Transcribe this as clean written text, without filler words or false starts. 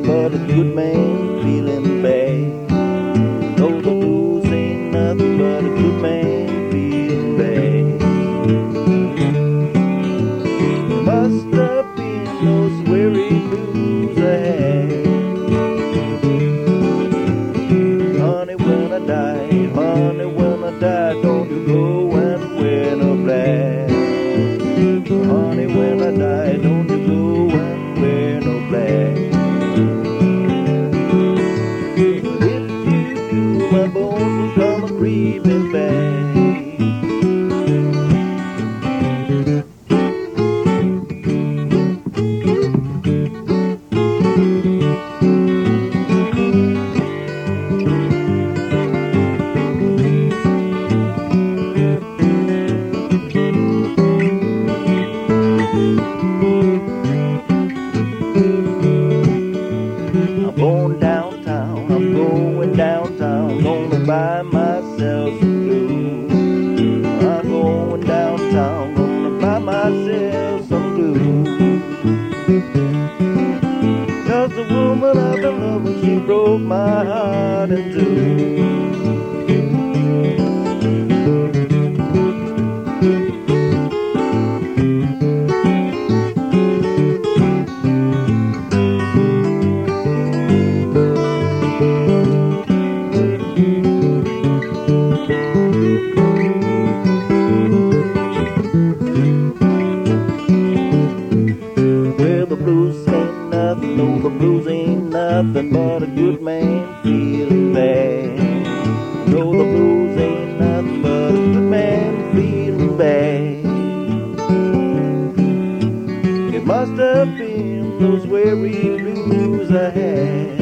but a good man feeling bad. No, the blues ain't nothing but a good man feeling bad. It must have been those weary blues I had. Honey, when I die, don't you go and wear no black. Honey, when I die, don't you go and wear no black. If you do, my bones will come a-creeping back. I'm going downtown, gonna buy myself some glue. I'm going downtown, gonna buy myself some glue. 'Cause the woman I've been loving, she broke my heart in two. No, the blues ain't nothing but a good man feeling bad. No, the blues ain't nothing but a good man feeling bad. It must have been those weary blues I had.